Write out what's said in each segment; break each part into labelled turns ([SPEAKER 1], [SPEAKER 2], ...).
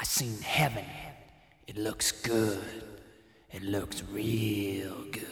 [SPEAKER 1] I seen heaven. It looks good. It looks real good.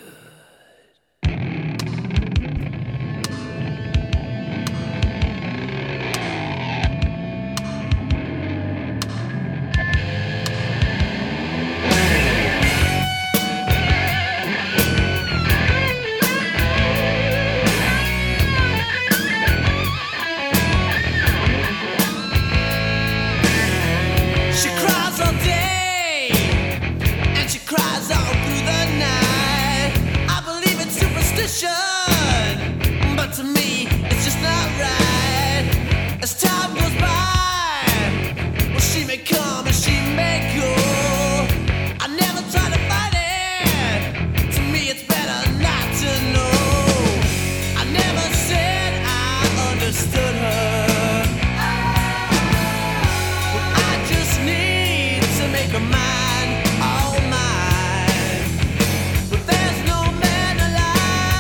[SPEAKER 2] But to me, it's just not right. As time goes by, well, she may come and she may go. I never try to fight it. To me, it's better not to know. I never said I understood her. Well, I just need to make her mine, all mine. But there's no man alive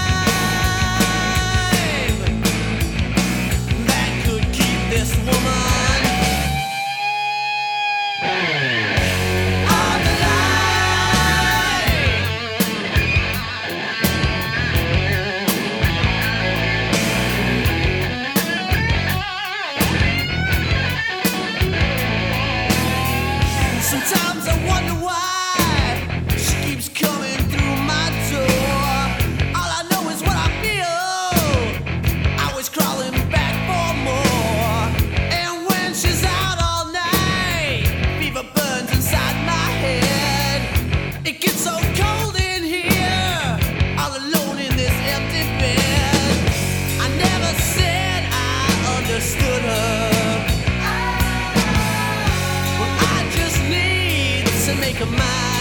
[SPEAKER 2] this woman on the line. Sometimes I wonder why she keeps coming through my door. All I know is what I feel, always crawling back for more. It gets so cold in here, all alone in this empty bed. I never said I understood her. Well, I just need to make her mine.